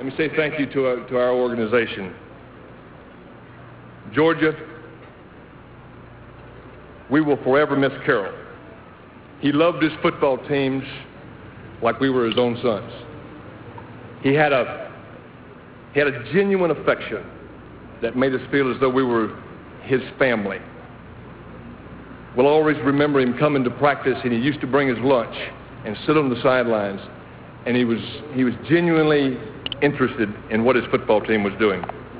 let me say thank you to our organization. Georgia, we will forever miss Carroll. He loved his football teams like we were his own sons. He had a genuine affection that made us feel as though we were his family. We'll always remember him coming to practice, and he used to bring his lunch and sit on the sidelines, and he was genuinely interested in what his football team was doing.